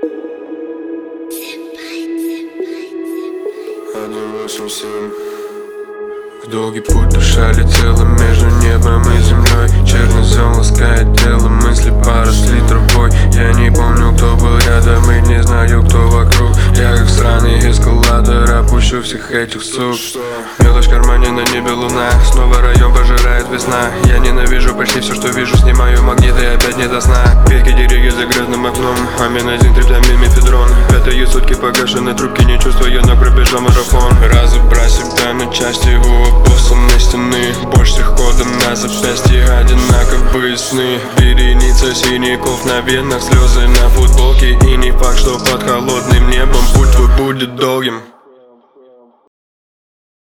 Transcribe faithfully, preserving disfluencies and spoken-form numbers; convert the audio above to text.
один восемь семь. В долгий путь душа летела между небом и землей. Чернозем ласкает тело, мысли поросли травой. Я не помню, кто был рядом, и не знаю, кто вокруг. Я как сраный эскалатор опущу всех этих сук. Мелочь в кармане, на небе луна. Снова район пожирает весна. Я ненавижу почти все, что вижу. Снимаю магниты, опять не до сна. Петки деревья за грязным окном. Амин один, триптамин, мефедрон. Пятые сутки погашены трубки, не чувствую, но пробежал марафон. Разобрать себя на части у обоссанной стены. Больше всех ходом на запястье одинаковые сны. Вереница синяков на венах, слезы на футболке. И не факт, что под холодным небом путь твой будет долгим.